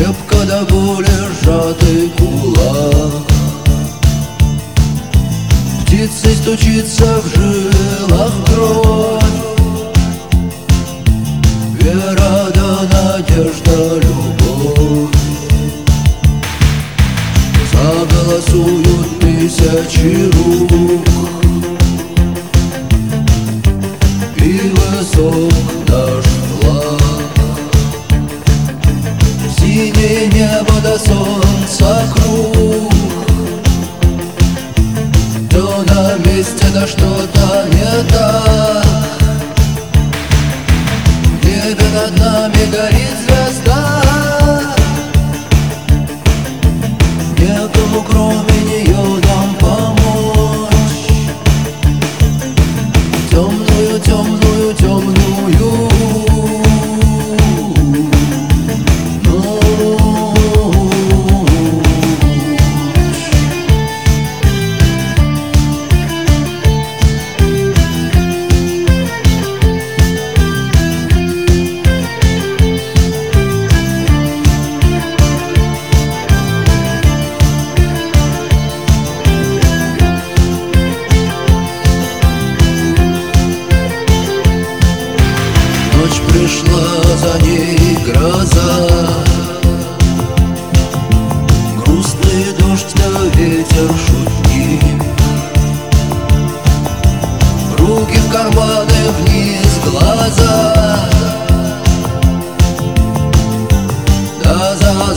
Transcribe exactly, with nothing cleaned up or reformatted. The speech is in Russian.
крепко до боли сжатый кулак. Птицей стучится в жилах кровь, вера да надежда, любовь. Заголосуют тысячи рук, и высок наш флаг. Синее небо до солнца круг, то на месте, да что-то не так. В небе над нами горит звезда, некому кроме нее нам помочь. Темную, темную, темную пришла, за ней гроза, грустный дождь да ветер шутник. Руки в карманы, вниз глаза, да за